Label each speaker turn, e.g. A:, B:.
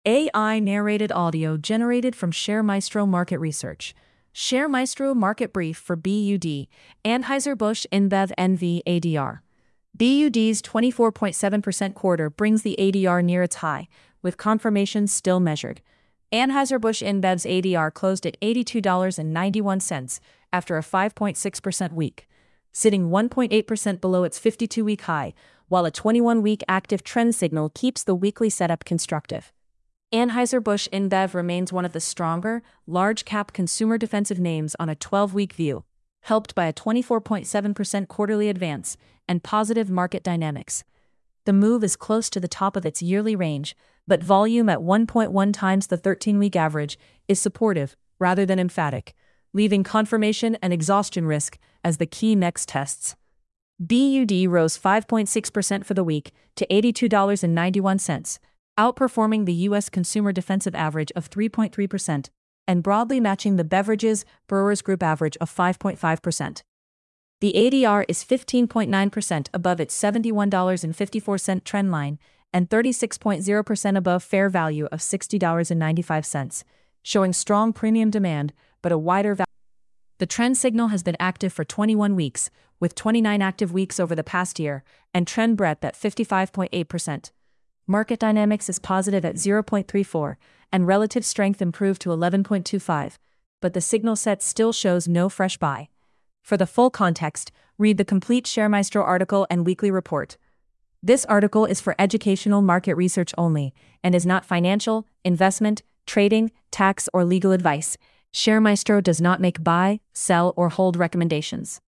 A: AI narrated audio generated from ShareMaestro Market Research. ShareMaestro Market Brief for BUD, Anheuser-Busch InBev NV ADR. BUD's 24.7% quarter brings the ADR near its high, with confirmations still measured. Anheuser-Busch InBev's ADR closed at $82.91 after a 5.6% week, sitting 1.8% below its 52-week high, while a 21-week active trend signal keeps the weekly setup constructive. Anheuser-Busch InBev remains one of the stronger, large-cap consumer defensive names on a 12-week view, helped by a 24.7% quarterly advance and positive market dynamics. The move is close to the top of its yearly range, but volume at 1.1 times the 13-week average is supportive rather than emphatic, leaving confirmation and exhaustion risk as the key next tests. BUD rose 5.6% for the week to $82.91, outperforming the U.S. consumer defensive average of 3.3% and broadly matching the Beverages Brewers Group average of 5.5%. The ADR is 15.9% above its $71.54 trend line and 36.0% above fair value of $60.95, showing strong premium demand but a wider value. The trend signal has been active for 21 weeks, with 29 active weeks over the past year, and trend breadth at 55.8%. Market dynamics is positive at 0.34, and relative strength improved to 11.25, but the signal set still shows no fresh buy. For the full context, read the complete ShareMaestro article and weekly report. This article is for educational market research only and is not financial, investment, trading, tax, or legal advice. ShareMaestro does not make buy, sell, or hold recommendations.